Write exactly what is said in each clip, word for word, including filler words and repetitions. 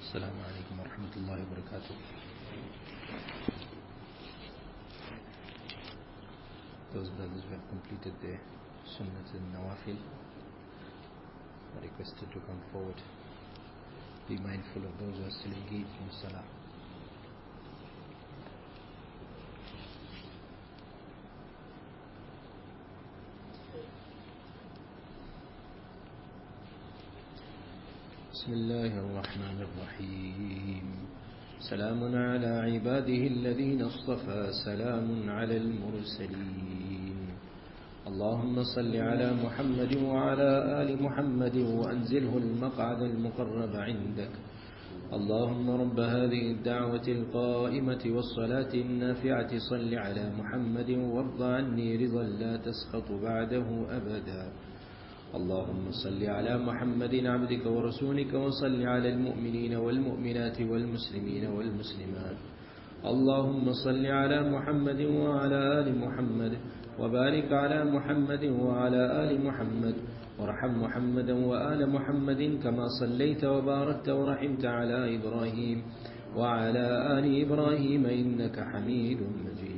Assalamu alaikum wa rahmatullahi wa barakatuh. Those brothers who have completed their Sunnat and Nawafil are requested to come forward. Be mindful of those who are still engaged in Salah. بسم الله الرحمن الرحيم. سلام على عباده الذين اصطفى سلام على المرسلين. اللهم صل على محمد وعلى آل محمد وأنزله المقعد المقرب عندك. اللهم رب هذه الدعوة القائمة والصلاة النافعة صل على محمد وارض عني رضا لا تسخط بعده أبدا. اللهم صل على محمد عبدك ورسولك وصل على المؤمنين والمؤمنات والمسلمين والمسلمات. اللهم صل على محمد وعلى آل محمد وبارك على محمد وعلى آل محمد وارحم محمدا وآل محمد كما صليت وباركت ورحمت على إبراهيم وعلى آل إبراهيم إنك حميد مجيد.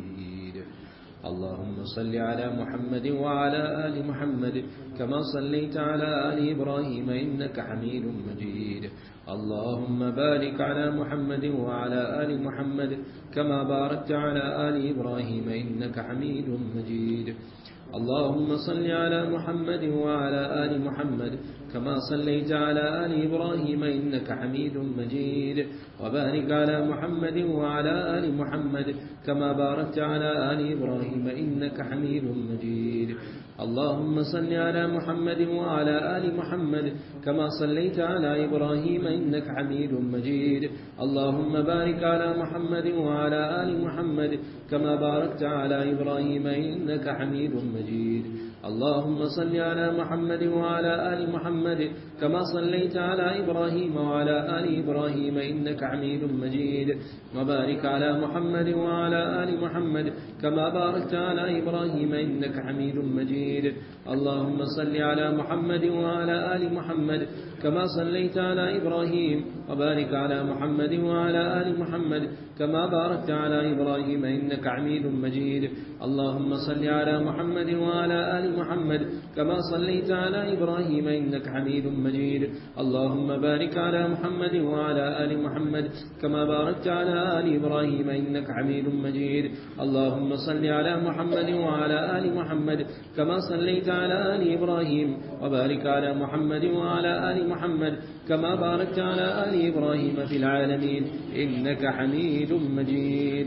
اللهم صل على محمد وعلى آل محمد كما صليت على آل إبراهيم إنك حميد مجيد. اللهم بارك على محمد وعلى آل محمد كما باركت على آل إبراهيم إنك حميد مجيد. اللهم صل على محمد وعلى آل محمد كما صليت على آل إبراهيم إنك حميد مجيد. وبارك على محمد وعلى آل محمد كما باركت على آل إبراهيم إنك حميد مجيد. اللهم صل على محمد وعلى آل محمد كما صليت على إبراهيم إنك حميد مجيد. اللهم بارك على محمد وعلى آل محمد كما باركت على إبراهيم إنك حميد مجيد. اللهم صل على محمد وعلى آل محمد كما صليت على إبراهيم وعلى آل إبراهيم إنك حميد مجيد. وبارك على محمد وعلى آل محمد كما باركت على إبراهيم إنك حميد مجيد. اللهم صل على محمد وعلى آل محمد كما صليت على إبراهيم وبارك على محمد وعلى آل محمد كما باركت على إبراهيم إنك حميد مجيد. اللهم صل على محمد وعلى آل محمد كما صليت على إبراهيم إنك حميد مجيد. اللهم بارك على محمد وعلى آل محمد كما باركت على آل إبراهيم إنك حميد مجيد. اللهم صل على محمد وعلى آل محمد كما صليت على آل إبراهيم وبارك على محمد وعلى آل محمد كما باركت على آل إبراهيم في العالمين إنك حميد مجيد.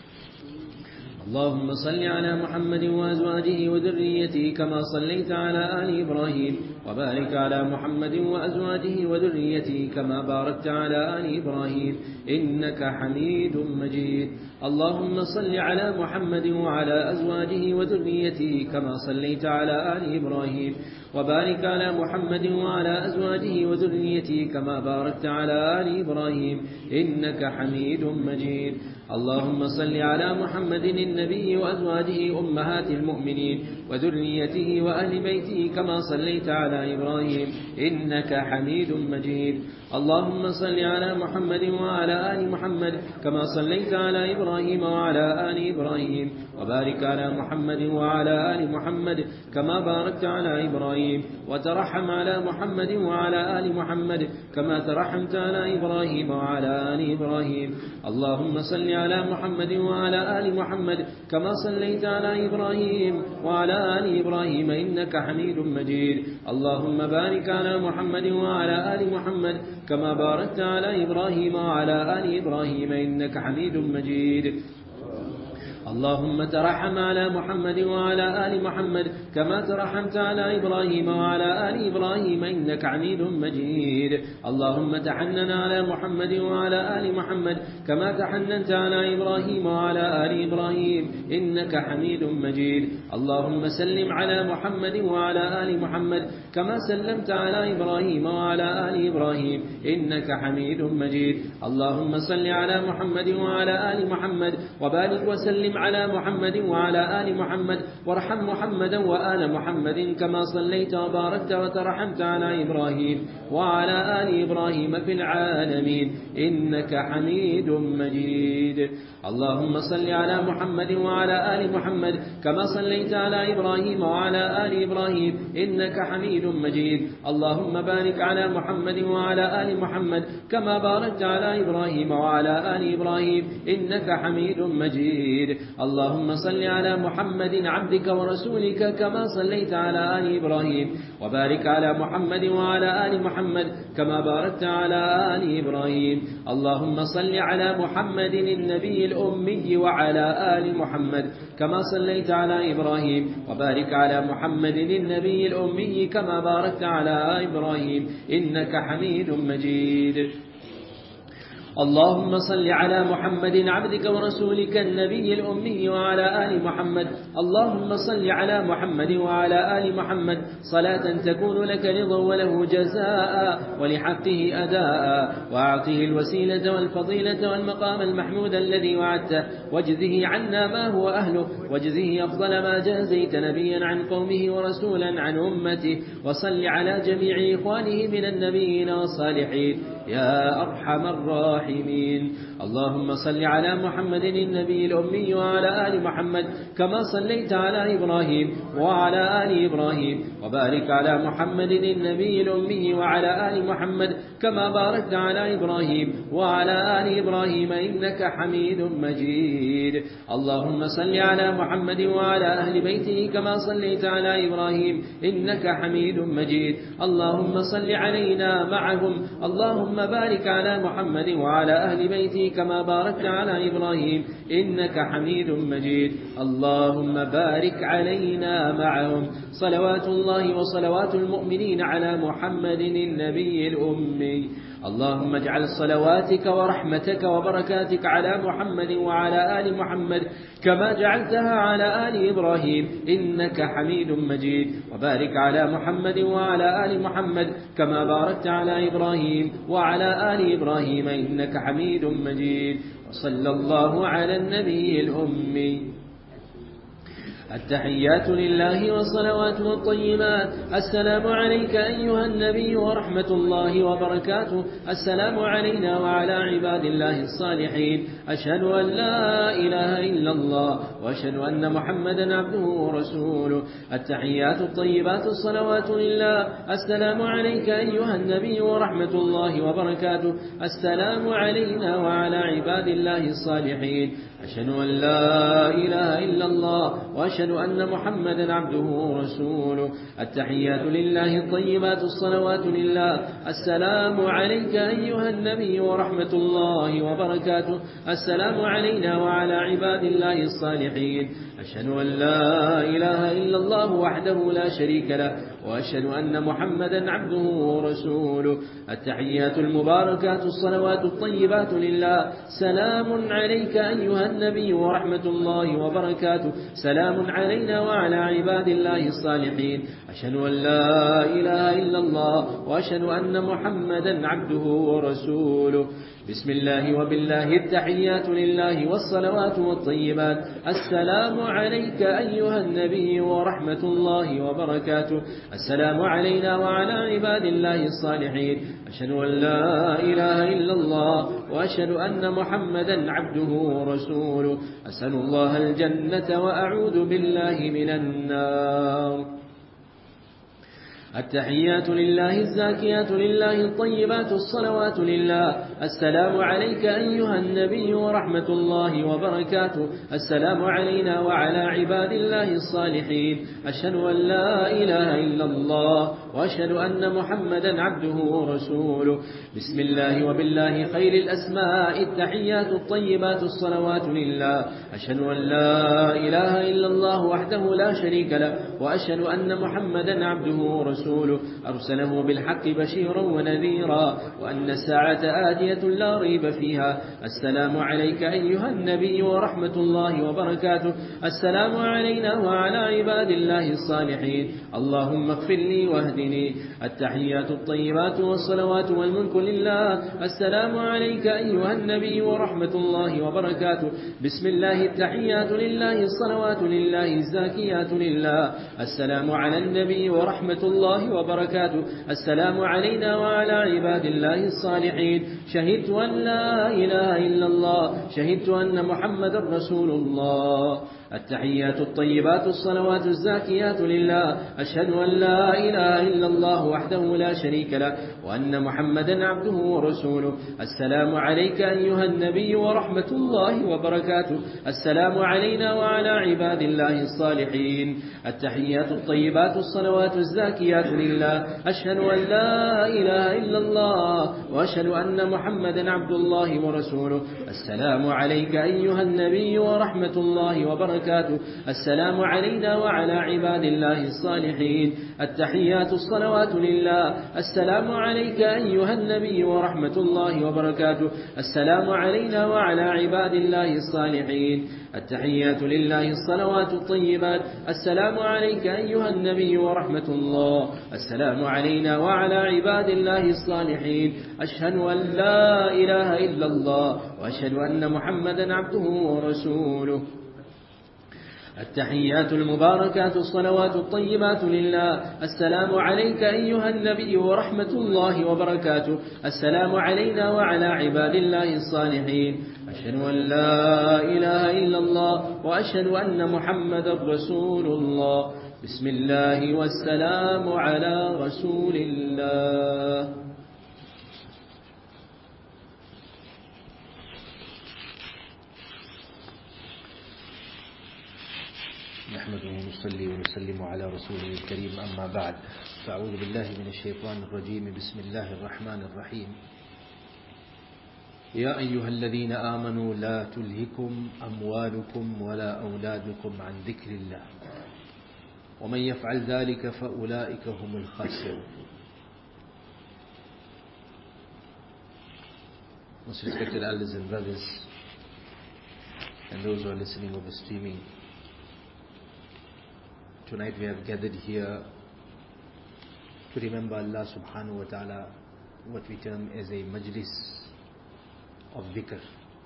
اللهم صل على محمد وأزواجه وذريته كما صليت على آل إبراهيم وبارك على محمد وأزواجه وذريته كما باركت على آل إبراهيم إنك حميد مجيد. اللهم صل على محمد وعلى أزواجه وذريته كما صليت على آل إبراهيم وبارك على محمد وعلى أزواجه وذريته كما باركت على آل إبراهيم إنك حميد مجيد. اللهم صل على محمد النبي وأزواجه أمهات المؤمنين وذريته وأهل بيته كما صليت على إبراهيم إنك حميد مجيد. اللهم صل على محمد وعلى آل محمد كما صليت على إبراهيم وعلى آل إبراهيم وبارك على محمد وعلى آل محمد كما باركت على إبراهيم وترحم على محمد وعلى آل محمد كما ترحمت على إبراهيم وعلى آل إبراهيم. اللهم صل على محمد وعلى آل محمد كما صليت على إبراهيم وعلى آل إبراهيم إنك حميد مجيد. اللهم بارك على محمد وعلى آل محمد كما باركت على إبراهيم وعلى آل إبراهيم إنك حميد مجيد. اللهم ترحم على محمد وعلى آل محمد كما ترحمت على إبراهيم وعلى آل إبراهيم إنك حميد مجيد. اللهم تحنن على محمد وعلى آل محمد كما تحننت على إبراهيم وعلى آل إبراهيم إنك حميد مجيد. اللهم سلم على محمد وعلى آل محمد كما سلمت على إبراهيم وعلى آل إبراهيم إنك حميد مجيد. اللهم صل على محمد وعلى آل محمد وبارك وسلم وسلم على محمد وعلى آل محمد وارحم محمدا وآل محمد كما صليت وباركت وترحمت على إبراهيم وعلى آل إبراهيم في العالمين إنك حميد مجيد. اللهم صل على محمد وعلى آل محمد كما صليت على إبراهيم وعلى آل إبراهيم إنك حميد مجيد. اللهم بارك على محمد وعلى آل محمد كما باركت على إبراهيم وعلى آل إبراهيم إنك حميد مجيد. اللهم صل على محمد عبدك ورسولك كما صليت على آل إبراهيم وبارك على محمد وعلى آل محمد كما باركت على آل إبراهيم. اللهم صل على محمد النبي الأمي وعلى آل محمد كما صليت على إبراهيم وبارك على محمد النبي الأمي كما باركت على إبراهيم إنك حميد مجيد. اللهم صل على محمد عبدك ورسولك النبي الأمي وعلى آل محمد. اللهم صل على محمد وعلى آل محمد صلاة تكون لك رضا وله جزاء ولحقه أداء، وأعطه الوسيلة والفضيلة والمقام المحمود الذي وعدته، واجزه عنا ما هو أهله، واجزه أفضل ما جازيت نبيا عن قومه ورسولا عن أمته. وصل على جميع إخوانه من النبيين والصالحين يا أرحم الراحمين. اللهم صل على محمد النبي الأمي وعلى آل محمد كما صليت على إبراهيم وعلى آل إبراهيم، وبارك على محمد النبي الأمي وعلى آل محمد كما باركت على إبراهيم وعلى آل إبراهيم إنك حميد مجيد. اللهم صل على محمد وعلى أهل بيته كما صليت على إبراهيم إنك حميد مجيد. اللهم صل علينا معهم. اللهم بارك على محمد وعلى أهل بيته كما باركت على إبراهيم إنك حميد مجيد. اللهم بارك علينا معهم. صلوات الله وصلوات المؤمنين على محمد النبي الأمي. اللهم اجعل صلواتك ورحمتك وبركاتك على محمد وعلى آل محمد كما جعلتها على آل إبراهيم إنك حميد مجيد. وبارك على محمد وعلى آل محمد كما باركت على إبراهيم وعلى آل إبراهيم إنك حميد مجيد. وصلى الله على النبي الأمي. التحيات لله والصلوات والطيبات. السلام عليك أيها النبي ورحمة الله وبركاته. السلام علينا وعلى عباد الله الصالحين. أشهد أن لا إله إلا الله وأشهد أن محمدا عبده ورسوله. التحيات الطيبات الصلوات لله. السلام عليك أيها النبي ورحمة الله وبركاته. السلام علينا وعلى عباد الله الصالحين. أشهد أن لا إله إلا الله وأشهد أن محمدا عبده ورسوله. التحيات لله الطيبات الصلوات لله. السلام عليك أيها النبي ورحمة الله وبركاته. السلام علينا وعلى عباد الله الصالحين. أشهد أن لا إله إلا الله وحده لا شريك له وأشهد أن محمدا عبده ورسوله. التحيات المباركات الصلوات الطيبات لله. سلام عليك أيها النبي ورحمة الله وبركاته. سلام علينا وعلى عباد الله الصالحين. أشهد أن لا إله إلا الله وأشهد أن محمدا عبده ورسوله. بسم الله وبالله التحيات لله والصلوات والطيبات. السلام عليك أيها النبي ورحمة الله وبركاته. السلام علينا وعلى عباد الله الصالحين. أشهد أن لا إله إلا الله وأشهد أن محمدا عبده ورسوله. أسأل الله الجنة وأعوذ بالله من النار. التحيات لله الزاكيات لله الطيبات الصلوات لله. السلام عليك أيها النبي ورحمة الله وبركاته. السلام علينا وعلى عباد الله الصالحين. أشهد أن لا إله إلا الله وأشهد أن محمدا عبده ورسوله. بسم الله وبالله خير الأسماء. التحيات الطيبات الصلوات لله. أشهد أن لا إله إلا الله وحده لا شريك له وأشهد أن محمدا عبده ورسوله. أرسله بالحق بشيرا ونذيرا وأن الساعة آتية لا ريب فيها. السلام عليك أيها النبي ورحمة الله وبركاته. السلام علينا وعلى عباد الله الصالحين. اللهم اغفر لي واهدني الصالحين التحيات الطيبات والصلوات والملك لله السلام عليك أيها النبي ورحمة الله وبركاته بسم الله التحيات لله الصلوات لله الزاكيات لله السلام على النبي ورحمة الله وبركاته السلام علينا وعلى عباد الله الصالحين شهدت أن لا إله إلا الله شهدت أن محمد رسول الله التحيات الطيبات الصلوات الزاكيات لله أشهد أن لا إله إلا الله وحده لا شريك له وأن محمدا عبده ورسوله السلام عليك أيها النبي ورحمة الله وبركاته السلام علينا وعلى عباد الله الصالحين التحيات الطيبات الصلوات الزاكيات لله أشهد أن لا إله إلا الله وأشهد أن محمدا عبد الله ورسوله السلام عليك أيها النبي ورحمة الله وبركاته السلام علينا وعلى عباد الله الصالحين التحيات الصلوات لله السلام عليك أيها النبي ورحمة الله وبركاته السلام علينا وعلى عباد الله الصالحين التحيات لله الصلوات الطيبات السلام عليك أيها النبي ورحمة الله السلام علينا وعلى عباد الله الصالحين أشهد أن لا إله إلا الله وأشهد أن محمدا عبده ورسوله التحيات المباركات الصلوات الطيبات لله السلام عليك أيها النبي ورحمة الله وبركاته السلام علينا وعلى عباد الله الصالحين أشهد أن لا إله إلا الله وأشهد أن محمدا رسول الله بسم الله والسلام على رسول الله. نحمده ونصلي ونسلم على رسوله الكريم أما بعد فأعوذ بالله من الشيطان الرجيم بسم الله الرحمن الرحيم يا أيها الذين آمنوا لا تلهكم أموالكم ولا أولادكم عن ذكر الله ومن يفعل ذلك فأولئك هم الخاسرون. Most respected elders and brothers and those who are listening over streaming, tonight we have gathered here to remember Allah subhanahu wa ta'ala, what we term as a majlis of dhikr.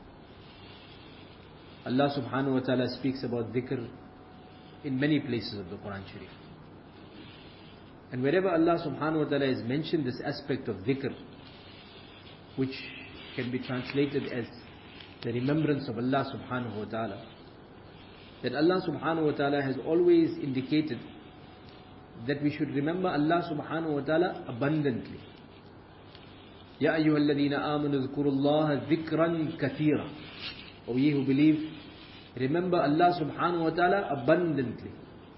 Allah subhanahu wa ta'ala speaks about dhikr in many places of the Quran Sharif. And wherever Allah subhanahu wa ta'ala has mentioned this aspect of dhikr, which can be translated as the remembrance of Allah subhanahu wa ta'ala, that Allah subhanahu wa ta'ala has always indicated that we should remember Allah subhanahu wa ta'ala abundantly. Ya ayyuhalladhina amanu dhkurullaha dhikran kathira. O ye who believe, remember Allah subhanahu wa ta'ala abundantly.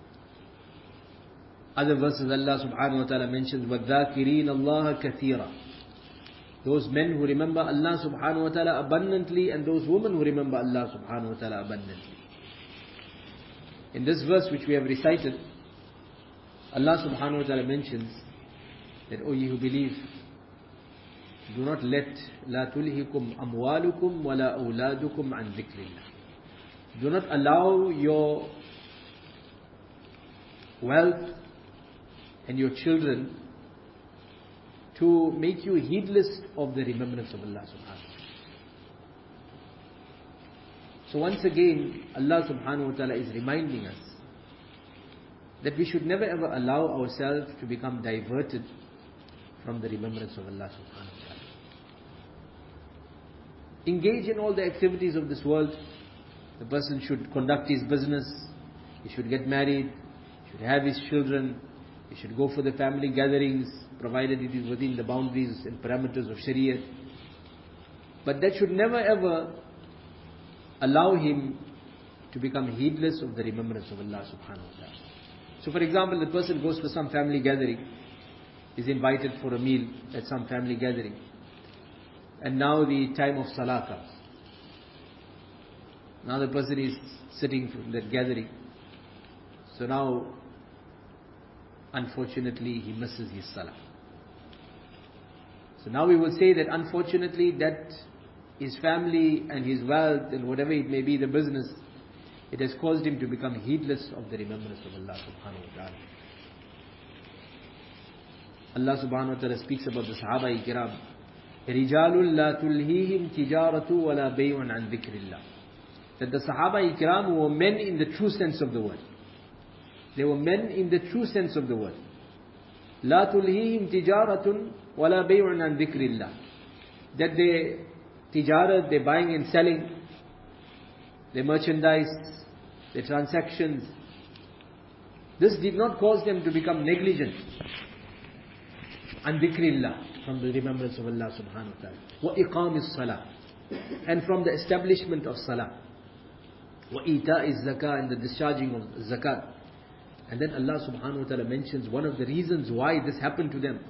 Other verses Allah subhanahu wa ta'ala mentions وَالذَّاكِرِينَ اللَّهَ كَثِيرًا. Those men who remember Allah subhanahu wa ta'ala abundantly, and those women who remember Allah subhanahu wa ta'ala abundantly. In this verse which we have recited, Allah subhanahu wa ta'ala mentions that, O ye who believe, do not let لا تلهكم أموالكم ولا أولادكم عن ذكر الله. Do not allow your wealth and your children to make you heedless of the remembrance of Allah subhanahu wa ta'ala. So once again, Allah subhanahu wa ta'ala is reminding us that we should never ever allow ourselves to become diverted from the remembrance of Allah subhanahu wa ta'ala. Engage in all the activities of this world. The person should conduct his business, he should get married, he should have his children, he should go for the family gatherings, provided it is within the boundaries and parameters of Shariah. But that should never ever allow him to become heedless of the remembrance of Allah subhanahu wa ta'ala. So for example, the person goes for some family gathering, is invited for a meal at some family gathering, and now the time of salah comes. Now the person is sitting from that gathering. So now, unfortunately, he misses his salah. So now we will say that unfortunately that his family and his wealth and whatever it may be, the business, it has caused him to become heedless of the remembrance of Allah subhanahu wa ta'ala. Allah subhanahu wa ta'ala speaks about the Sahaba Ikram. رِجَالٌ لَا تُلْهِيهِمْ تِجَارَةُ وَلَا بَيْعٌ عَنْ ذِكْرِ اللَّهِ. That the Sahaba Ikram were men in the true sense of the word. They were men in the true sense of the word. لَا تُلْهِيهِمْ تِجَارَةٌ وَلَا بَيْعٌ عَنْ ذِكْرِ اللَّهِ. That they, tijarat, they're buying and selling, their merchandise, their transactions, this did not cause them to become negligent. An dhikrillah, from the remembrance of Allah subhanahu wa ta'ala. Wa iqamis salah, and from the establishment of salah. Wa ita'iz zakah, and the discharging of zakat. And then Allah subhanahu wa ta'ala mentions one of the reasons why this happened to them.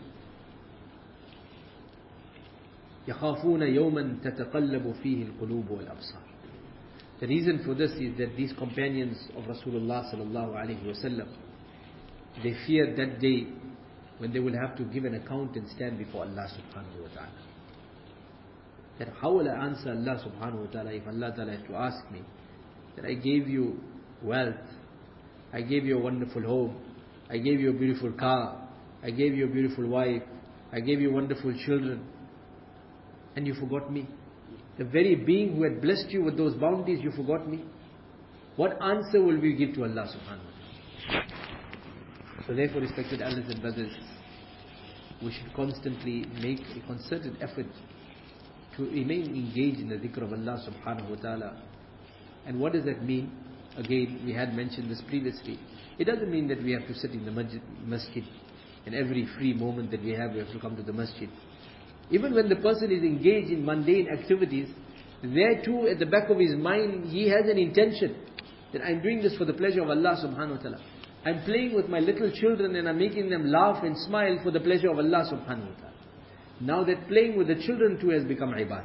يَخَافُونَ يَوْمًا تَتَقَلَّبُ فِيهِ الْقُلُوبُ وَالْأَبْصَارُ. The reason for this is that these companions of Rasulullah sallallahu alaihi wasallam, they feared that day when they will have to give an account and stand before Allah subhanahu wa ta'ala. That how will I answer Allah subhanahu wa ta'ala if Allah ta'ala has to ask me that I gave you wealth, I gave you a wonderful home, I gave you a beautiful car, I gave you a beautiful wife, I gave you wonderful children, and you forgot me? The very being who had blessed you with those bounties, you forgot me? What answer will we give to Allah subhanahu wa ta'ala? So therefore, respected elders and brothers, we should constantly make a concerted effort to remain engaged in the dhikr of Allah subhanahu wa ta'ala. And what does that mean? Again, we had mentioned this previously. It doesn't mean that we have to sit in the masjid, masjid and every free moment that we have, we have to come to the masjid. Even when the person is engaged in mundane activities, there too at the back of his mind, he has an intention that I'm doing this for the pleasure of Allah subhanahu wa ta'ala. I'm playing with my little children and I'm making them laugh and smile for the pleasure of Allah subhanahu wa ta'ala. Now that playing with the children too has become ibadah.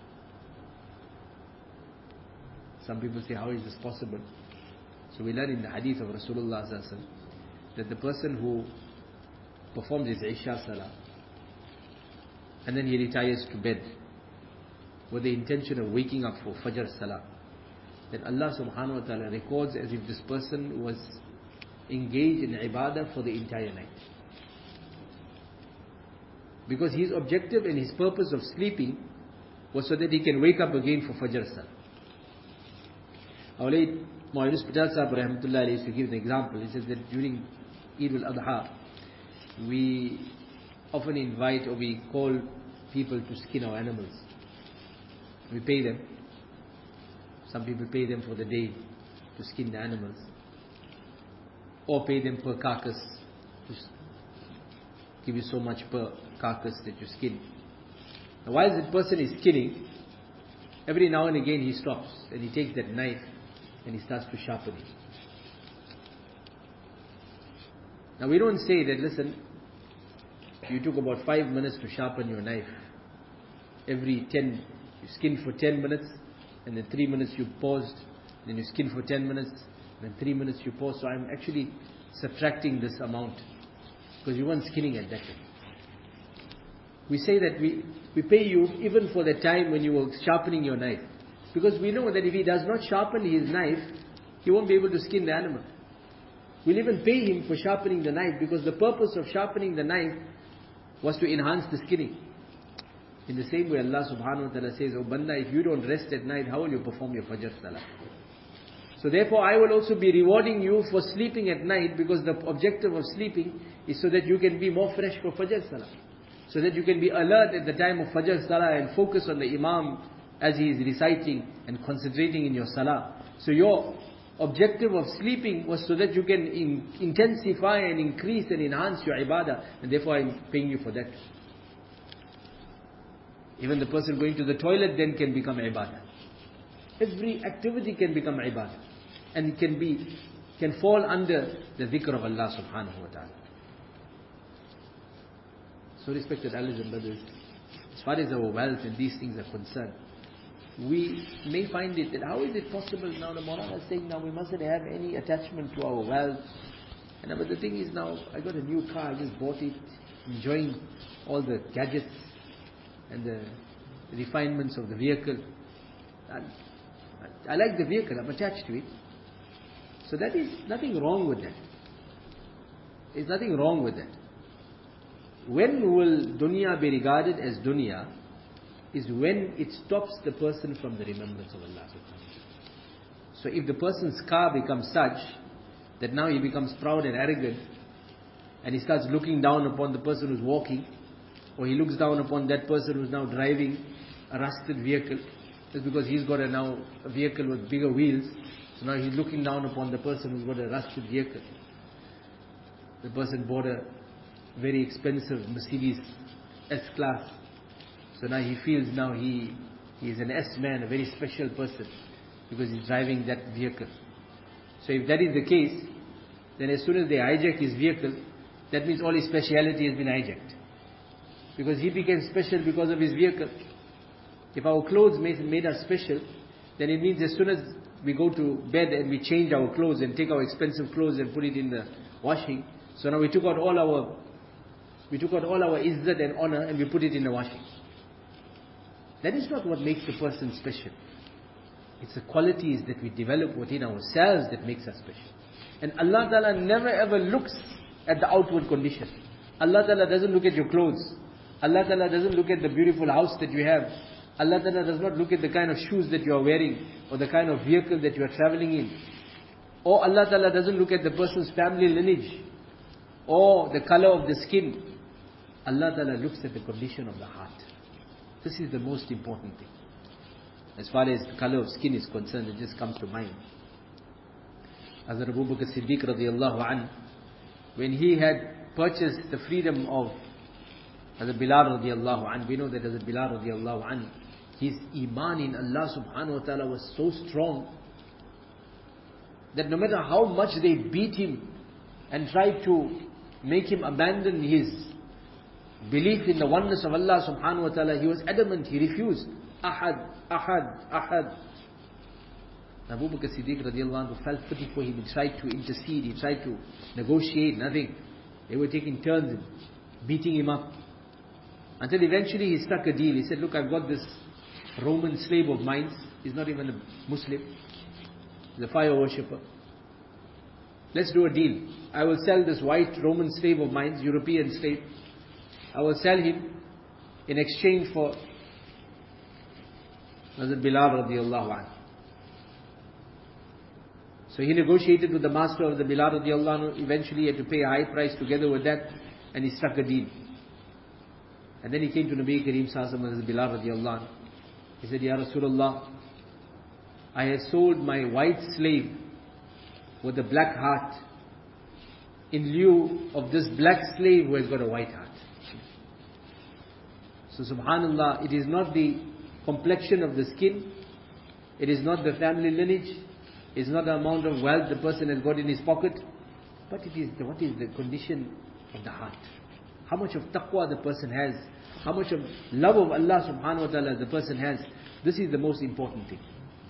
Some people say, how is this possible? So we learn in the hadith of Rasulullah sallallahu alaihi wasallam that the person who performs his Isha Salah and then he retires to bed with the intention of waking up for Fajr Salah, that Allah subhanahu wa ta'ala records as if this person was engaged in ibadah for the entire night. Because his objective and his purpose of sleeping was so that he can wake up again for Fajr Salah. Our late Maulana Patel Sahib rahmatullah used to give an example. He says that during Eid al-Adha, we often invite or we call people to skin our animals. We pay them. Some people pay them for the day to skin the animals, or pay them per carcass, to give you so much per carcass that you skin. Now while that person is skinning, every now and again he stops and he takes that knife and he starts to sharpen it. Now we don't say that, listen, you took about five minutes to sharpen your knife. Every ten, you skin for ten minutes, and then three minutes you paused, then you skin for ten minutes, and then three minutes you pause. So I'm actually subtracting this amount, because you weren't skinning at that time. We say that we, we pay you even for the time when you were sharpening your knife. Because we know that if he does not sharpen his knife, he won't be able to skin the animal. We'll even pay him for sharpening the knife, because the purpose of sharpening the knife was to enhance the skinning. In the same way, Allah subhanahu wa ta'ala says, "Oh Banda, if you don't rest at night, how will you perform your Fajr Salah?" So therefore, I will also be rewarding you for sleeping at night, because the objective of sleeping is so that you can be more fresh for Fajr Salah. So that you can be alert at the time of Fajr Salah and focus on the Imam as he is reciting and concentrating in your Salah. So your objective of sleeping was so that you can in, intensify and increase and enhance your ibadah, and therefore I'm paying you for that. Even the person going to the toilet then can become ibadah. Every activity can become ibadah, and it can be, can fall under the dhikr of Allah subhanahu wa ta'ala. So respected elders and brothers, as far as our wealth and these things are concerned, we may find it that how is it possible now, the Maulana is saying now we mustn't have any attachment to our wealth. And but the thing is now, I got a new car, I just bought it, enjoying all the gadgets and the refinements of the vehicle. And I like the vehicle, I'm attached to it. So that is nothing wrong with that. There's nothing wrong with that. when will dunya be regarded as dunya is when it stops the person from the remembrance of Allah subhanahu wa ta'ala. So if the person's car becomes such that now he becomes proud and arrogant, and he starts looking down upon the person who's walking, or he looks down upon that person who's now driving a rusted vehicle, just because he's got a now a vehicle with bigger wheels, so now he's looking down upon the person who's got a rusted vehicle. The person bought a very expensive Mercedes S-Class, so now he feels now he, he is an S-man, a very special person, because he's driving that vehicle. So if that is the case, then as soon as they hijack his vehicle, that means all his speciality has been hijacked. Because he became special because of his vehicle. If our clothes made, made us special, then it means as soon as we go to bed and we change our clothes and take our expensive clothes and put it in the washing, so now we took out all our we took out all our izzat and honor and we put it in the washing. That is not what makes the person special. It's the qualities that we develop within ourselves that makes us special. And Allah Ta'ala never ever looks at the outward condition. Allah Ta'ala doesn't look at your clothes. Allah Ta'ala doesn't look at the beautiful house that you have. Allah Ta'ala does not look at the kind of shoes that you are wearing, or the kind of vehicle that you are traveling in. Or Allah Ta'ala doesn't look at the person's family lineage, or the color of the skin. Allah Ta'ala looks at the condition of the heart. This is the most important thing. As far as the color of skin is concerned, it just comes to mind. Hazrat Abu Bakr Siddiq radiallahu anhu, when he had purchased the freedom of Hazrat Bilal radiallahu anhu, we know that Hazrat Bilal radiallahu anhu, his iman in Allah subhanahu wa ta'ala was so strong that no matter how much they beat him and tried to make him abandon his belief in the oneness of Allah subhanahu wa ta'ala, he was adamant, he refused. Ahad, Ahad, Ahad. Abu Bakr Siddiq radiallahu anhu felt pity for him. He tried to intercede, he tried to negotiate, nothing. They were taking turns in beating him up. Until eventually he struck a deal. He said, look, I've got this Roman slave of mine. He's not even a Muslim. He's a fire worshipper. Let's do a deal. I will sell this white Roman slave of mine, European slave. I will sell him in exchange for Hazrat Bilal radiallahu anhu. So he negotiated with the master of the Bilal radiallahu anhu. Eventually he had to pay a high price together with that, and he struck a deal. And then he came to Nabi Kareem Sallallahu Alaihi Wasallam, Hazrat Bilal radiallahu anhu. He said, Ya Rasulullah, I have sold my white slave with a black heart in lieu of this black slave who has got a white heart. So subhanallah, it is not the complexion of the skin, it is not the family lineage, it is not the amount of wealth the person has got in his pocket, but it is the, what is the condition of the heart. How much of taqwa the person has, how much of love of Allah subhanahu wa ta'ala the person has. This is the most important thing.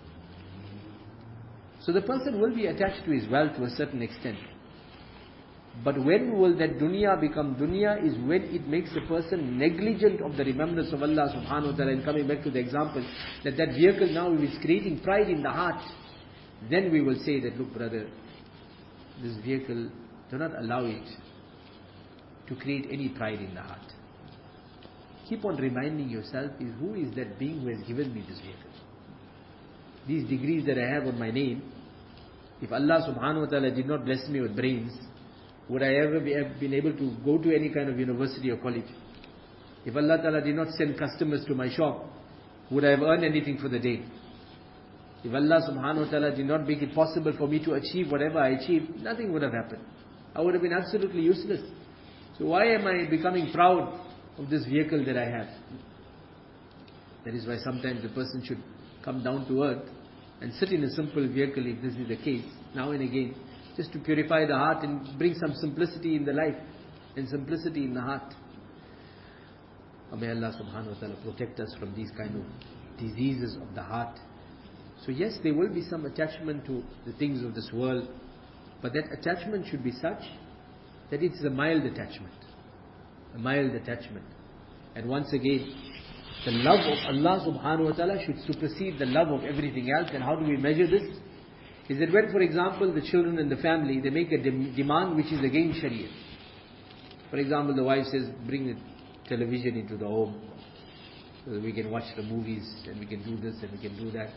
So the person will be attached to his wealth to a certain extent. But when will that dunya become dunya is when it makes a person negligent of the remembrance of Allah subhanahu wa ta'ala. And coming back to the example, that that vehicle now is creating pride in the heart. Then we will say that, look brother, this vehicle, do not allow it to create any pride in the heart. Keep on reminding yourself, is who is that being who has given me this vehicle? These degrees that I have on my name, if Allah subhanahu wa ta'ala did not bless me with brains, would I ever be, have been able to go to any kind of university or college? If Allah ta'ala did not send customers to my shop, would I have earned anything for the day? If Allah subhanahu wa ta'ala did not make it possible for me to achieve whatever I achieved, nothing would have happened. I would have been absolutely useless. So why am I becoming proud of this vehicle that I have? That is why sometimes the person should come down to earth and sit in a simple vehicle if this is the case, now and again, just to purify the heart and bring some simplicity in the life and simplicity in the heart. May Allah subhanahu wa ta'ala protect us from these kind of diseases of the heart. So yes, there will be some attachment to the things of this world, but that attachment should be such that it's a mild attachment. A mild attachment. And once again, the love of Allah subhanahu wa ta'ala should supersede the love of everything else. And how do we measure this? Is that when, for example, the children and the family, they make a de- demand which is against Sharia. For example, the wife says, bring the television into the home so that we can watch the movies and we can do this and we can do that.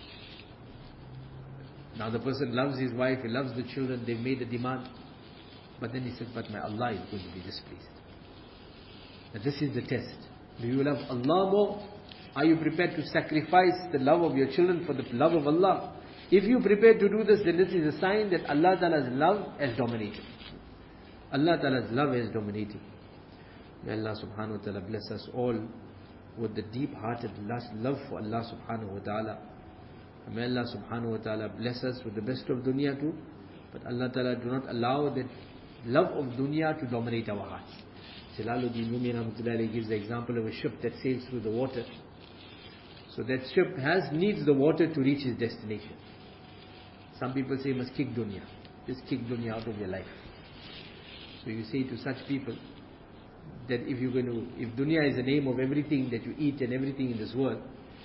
Now the person loves his wife, he loves the children, they've made a demand. But then he says, but my Allah is going to be displeased. And this is the test. Do you love Allah more? Are you prepared to sacrifice the love of your children for the love of Allah? If you prepare to do this, then this is a sign that Allah Ta'ala's love has dominated. Allah Ta'ala's love has dominated. May Allah Subhanahu Wa Ta'ala bless us all with the deep-hearted love for Allah Subhanahu Wa Ta'ala. May Allah Subhanahu Wa Ta'ala bless us with the best of dunya too. But Allah Ta'ala do not allow that love of dunya to dominate our hearts. Jalaluddin Rumi Rahmatullahi gives the example of a ship that sails through the water. So that ship has needs the water to reach its destination. Some people say you must kick dunya. Just kick dunya out of your life. So you say to such people that if you're going to, if dunya is the name of everything that you eat and everything in this world,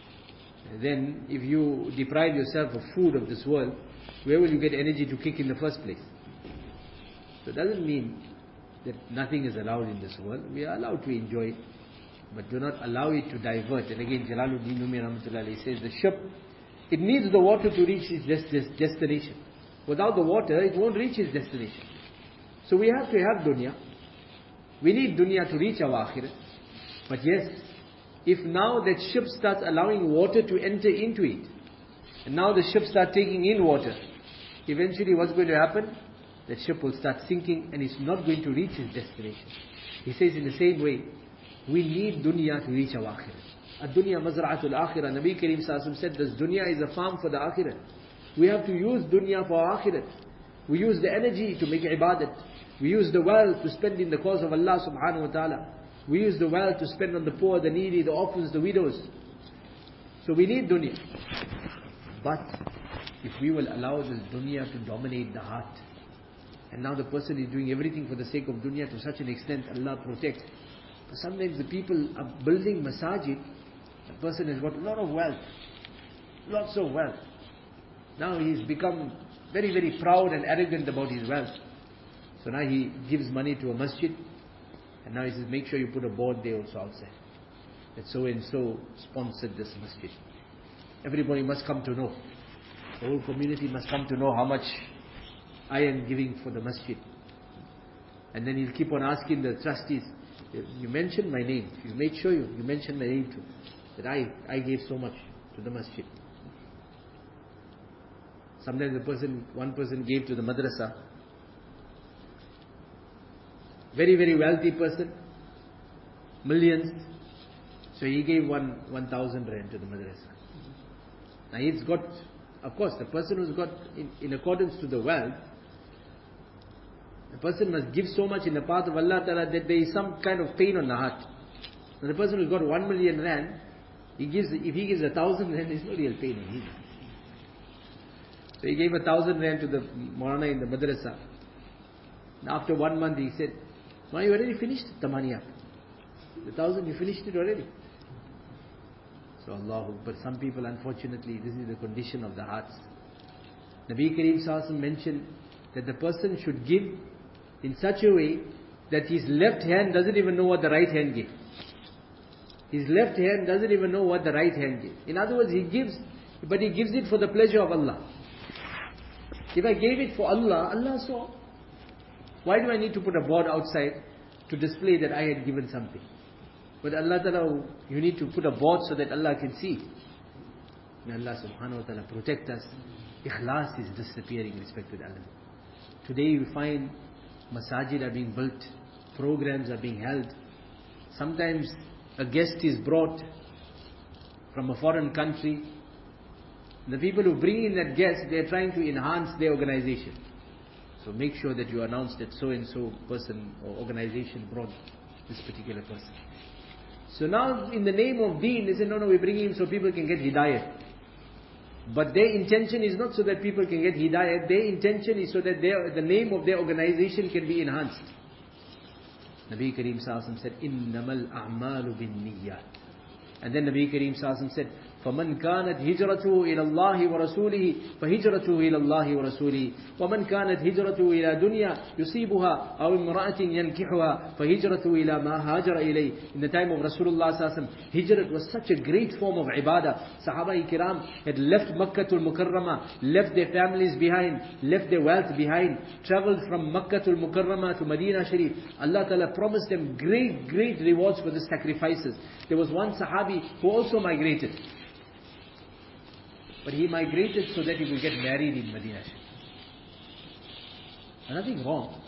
then if you deprive yourself of food of this world, where will you get energy to kick in the first place? So it doesn't mean that nothing is allowed in this world. We are allowed to enjoy it, but do not allow it to divert. And again, Jalaluddin Rumi Rahmatullahi says the ship, it needs the water to reach its destination. Without the water, it won't reach its destination. So we have to have dunya. We need dunya to reach our akhirat. But yes, if now that ship starts allowing water to enter into it, and now the ship starts taking in water, eventually what's going to happen? That ship will start sinking and it's not going to reach its destination. He says in the same way, we need dunya to reach our akhirat. Ad-dunya mazra'atul akhirah. Nabi Kareem Sallallahu Alaihi Wasallam said this dunya is a farm for the akhirat. We have to use dunya for our akhirat. We use the energy to make ibadat. We use the wealth to spend in the cause of Allah subhanahu wa ta'ala. We use the wealth to spend on the poor, the needy, the orphans, the widows. So we need dunya. But if we will allow this dunya to dominate the heart, and now the person is doing everything for the sake of dunya to such an extent, Allah protect. But sometimes the people are building masajid, the person has got a lot of wealth, lots of wealth. Now he's become very, very proud and arrogant about his wealth. So now he gives money to a masjid, and now he says, make sure you put a board there also outside, that so and so sponsored this masjid. Everybody must come to know. The whole community must come to know how much I am giving for the masjid. And then he'll keep on asking the trustees, you mentioned my name, you made sure you, you mentioned my name too, that I, I gave so much to the masjid. Sometimes the person, one person gave to the madrasa, very, very wealthy person, millions, so he gave one, one thousand rand to the madrasa. Now he's got, of course, the person who's got, in, in accordance to the wealth, the person must give so much in the path of Allah Ta'ala that there is some kind of pain on the heart. Now the person who's got one million rand, he gives, if he gives a thousand rand, there's no real pain in him. So he gave a thousand rand to the Maulana in the madrasa. And after one month he said, "Ma, you already finished the money up. The thousand, you finished it already." So Allah, but some people, unfortunately, this is the condition of the hearts. Nabi Kareem Sallallahu Alaihi Wasallam mentioned that the person should give in such a way that his left hand doesn't even know what the right hand gave. His left hand doesn't even know what the right hand gave. In other words, he gives, but he gives it for the pleasure of Allah. If I gave it for Allah, Allah saw. Why do I need to put a board outside to display that I had given something? But Allah Ta'ala, you need to put a board so that Allah can see. May Allah Subhanahu Wa Ta'ala protect us. Ikhlas is disappearing in respect to Allah. Today you find masajid are being built, programs are being held. Sometimes a guest is brought from a foreign country. The people who bring in that guest, they are trying to enhance their organization. So make sure that you announce that so and so person or organization brought this particular person. So now in the name of deen, they say, no, no, we're bringing him so people can get hidayat. But their intention is not so that people can get hidayat. Their intention is so that their, the name of their organization can be enhanced. Nabi Kareem Sallallahu Alaihi Wasallam said, "Innamal a'malu bin niyyat." And then Nabi Kareem Sallallahu Alaihi Wasallam said, فَمَنْ كَانَتْ هِجْرَتُهُ إِلَى اللَّهِ وَرَسُولِهِ فَهِجْرَتُهُ إِلَى اللَّهِ وَرَسُولِهِ وَمَنْ كَانَتْ هِجْرَتُهُ إِلَى دُنْيا يُصِيبُهَا أَوْ امْرَأَةٍ يَنْكِحُهَا فَهِجْرَتُهُ إِلَى مَا هَاجَرَ إِلَيْهِ. In the time of Rasulullah sallallahu alaihi wasallam, hijrat was such a great form of ibadah. Sahaba-i-kiram had left Makkatul Mukarramah, left their families behind, left their wealth behind, travelled from Makkatul Mukarramah to Medina Sharif. Allah Ta'ala promised them great, great rewards for the sacrifices. There was one Sahabi who also migrated. But he migrated so that he would get married in Medina Sharif. Nothing wrong.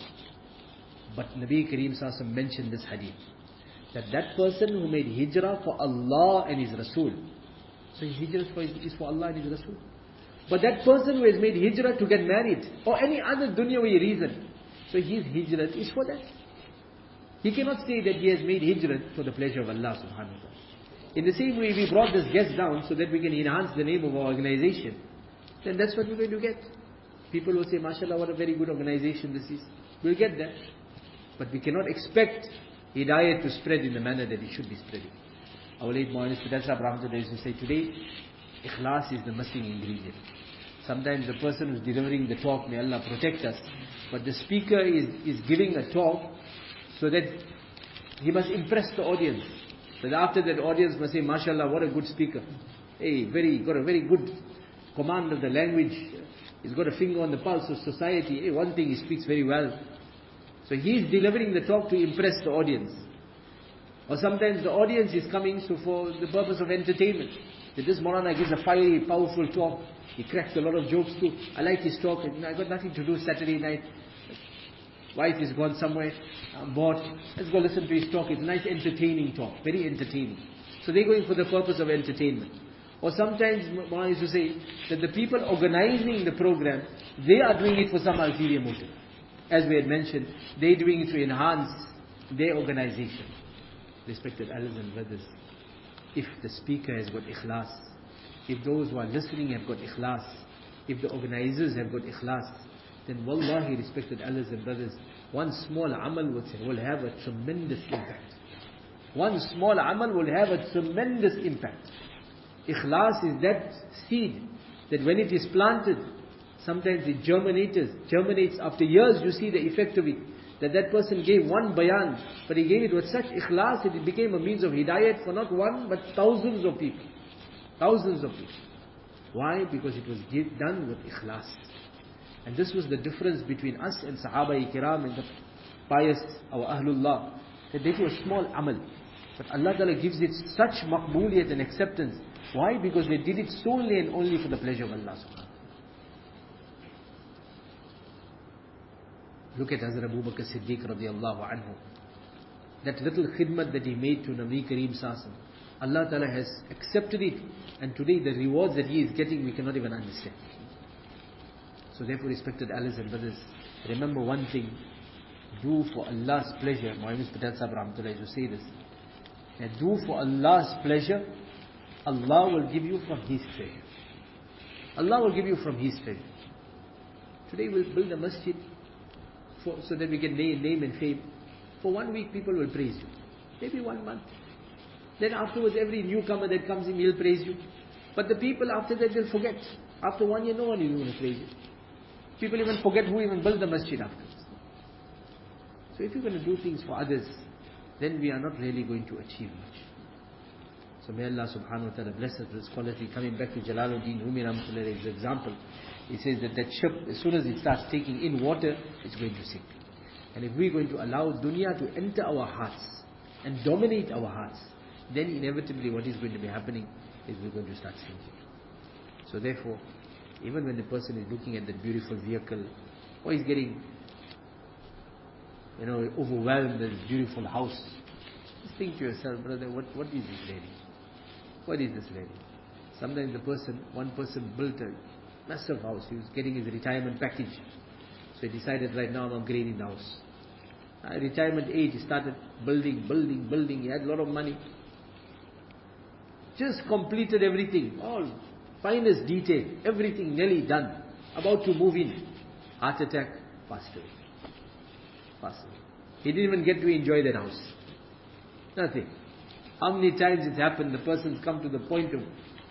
But Nabi Kareem Sallallahu Alaihi Wasallam mentioned this hadith, that that person who made hijrah for Allah and His Rasul, so his hijrah is for, is for Allah and His Rasul. But that person who has made hijrah to get married, or any other dunyawi reason, so his hijrah is for that. He cannot say that he has made hijrah for the pleasure of Allah subhanahu wa ta'ala. In the same way, we brought this guest down so that we can enhance the name of our organization. Then that's what we're going to get. People will say, MashaAllah, what a very good organization this is. We'll get that. But we cannot expect hidayat to spread in the manner that it should be spreading. Our late Maulana Fidel Sahib Rahmatullah used to say, today, ikhlas is the missing ingredient. Sometimes the person who's delivering the talk, may Allah protect us, but the speaker is, is giving a talk so that he must impress the audience. That after that audience must say, MashaAllah, what a good speaker. Hey, very, got a very good command of the language. He's got a finger on the pulse of society. Hey, one thing, he speaks very well. So he's delivering the talk to impress the audience. Or sometimes the audience is coming so for the purpose of entertainment. That this Maulana gives a fiery, powerful talk. He cracks a lot of jokes too. I like his talk. You know, I got nothing to do Saturday night. Wife is gone somewhere. I'm bored. Let's go listen to his talk. It's a nice entertaining talk. Very entertaining. So they're going for the purpose of entertainment. Or sometimes Maulana used to say that the people organizing the program, they are doing it for some ulterior motive. As we had mentioned, they're doing it to enhance their organization. Respected elders and brothers, if the speaker has got ikhlas, if those who are listening have got ikhlas, if the organizers have got ikhlas, then wallahi, respected elders and brothers, one small amal will have a tremendous impact. One small amal will have a tremendous impact. Ikhlas is that seed that when it is planted, sometimes it germinates, germinates after years you see the effect of it. That that person gave one bayan, but he gave it with such ikhlas that it became a means of hidayat for not one but thousands of people. Thousands of people. Why? Because it was give, done with ikhlas. And this was the difference between us and Sahaba-i-kiram and the pious, our Ahlullah. That they do a small amal. But Allah Ta'ala gives it such maqbooliyat and acceptance. Why? Because they did it solely and only for the pleasure of Allah subhanahu. Look at Hazrat Abu Bakr Siddiq radiallahu anhu. That little khidmat that he made to Nabi Kareem Sallallahu. Allah Ta'ala has accepted it. And today the rewards that he is getting, we cannot even understand. So therefore, respected elders and brothers, remember one thing. Do for Allah's pleasure. Maulana Fidel Sahib Rahmatullah used to say this. That do for Allah's pleasure, Allah will give you from His treasure. Allah will give you from His treasure. Today we'll build a masjid for, so that we get name, name and fame. For one week people will praise you. Maybe one month. Then afterwards every newcomer that comes in, he'll praise you. But the people after that will forget. After one year no one is going to praise you. People even forget who even built the masjid afterwards. So if you're going to do things for others, then we are not really going to achieve much. So may Allah subhanahu wa ta'ala bless us with this quality. Coming back to Jalaluddin Rumi Rahmatullah's example, he says that that ship, as soon as it starts taking in water, it's going to sink. And if we're going to allow dunya to enter our hearts and dominate our hearts, then inevitably what is going to be happening is we're going to start sinking. So therefore, even when the person is looking at that beautiful vehicle, or he's getting, you know, overwhelmed with this beautiful house, just think to yourself, brother, what, what is this lady? What is this lady? Sometimes the person, one person built a massive house. He was getting his retirement package. So he decided, right now I'm upgrading the house. At retirement age, he started building, building, building. He had a lot of money. Just completed everything. All finest detail. Everything nearly done. About to move in. Heart attack, passed away. Passed away. He didn't even get to enjoy that house. Nothing. How many times it's happened, the person's come to the point of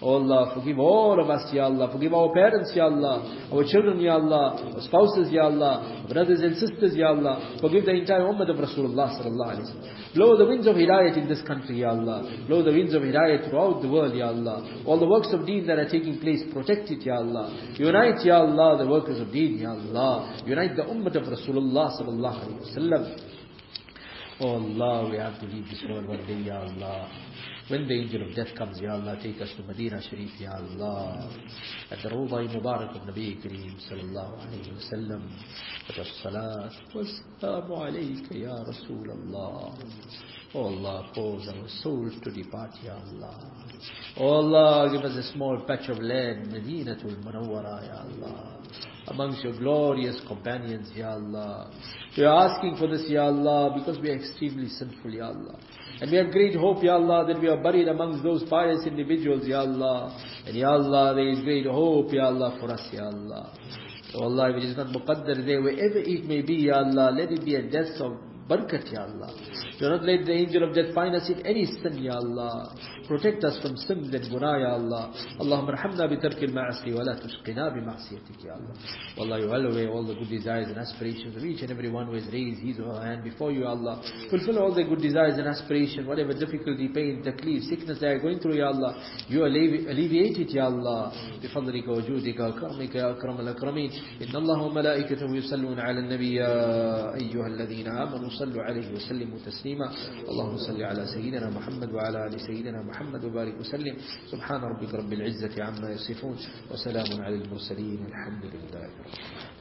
Oh Allah, forgive all of us, Ya Allah. Forgive our parents, Ya Allah. Our children, Ya Allah. Our spouses, Ya Allah. Brothers and sisters, Ya Allah. Forgive the entire ummah of Rasulullah sallallahu alaihi wasallam. Blow the winds of hidayat in this country, Ya Allah. Blow the winds of hidayat throughout the world, Ya Allah. All the works of deen that are taking place, protect it, Ya Allah. Unite, Ya Allah, the workers of deen, Ya Allah. Unite the ummah of Rasulullah sallallahu alaihi wasallam. Oh Allah, we have to leave this world one day, Ya Allah. When the angel of death comes, Ya Allah, take us to Medina Sharif, Ya Allah. At the Rawda Mubarak of Nabi Kareem sallallahu alayhi wa sallam. At as-salat was-salamu alayka, Ya Rasulullah. Oh Allah, cause our souls to depart, Ya Allah. Oh Allah, give us a small patch of land, Madinatul Munawwara, Ya Allah. Amongst your glorious companions, Ya Allah. We are asking for this, Ya Allah, because we are extremely sinful, Ya Allah. And we have great hope, Ya Allah, that we are buried amongst those pious individuals, Ya Allah. And Ya Allah, there is great hope, Ya Allah, for us, Ya Allah. Oh Allah, if it is not muqaddar there, wherever it may be, Ya Allah, let it be a death of barakat, Ya Allah. Do not let the angel of death find us in any sin, Ya Allah. Protect us from sins and guna, Ya Allah. Allahumma arhamna bi tarki al-ma'asi wa la tushqina bi ma'asiyatik, Ya Allah. Wallah, you all away all the good desires and aspirations of each and every one who has raised his or her hand before you, Allah. Fulfill all their good desires and aspirations, whatever difficulty, pain, taklif, sickness they are going through, Ya Allah. You allevi- alleviate it, Ya Allah. بفضلك وجودك وكرمك يا أكرم الأكرمين. إن الله وملائكته يصلون على النبي يا أيها الذين آمنوا صلوا عليه وسلموا تسليما. اللهم صل على سيدنا محمد وعلى آل سيدنا محمد وبارك وسلم. سبحان ربك رب العزة عما يصفون وسلام على المرسلين والحمد لله رب العالمين.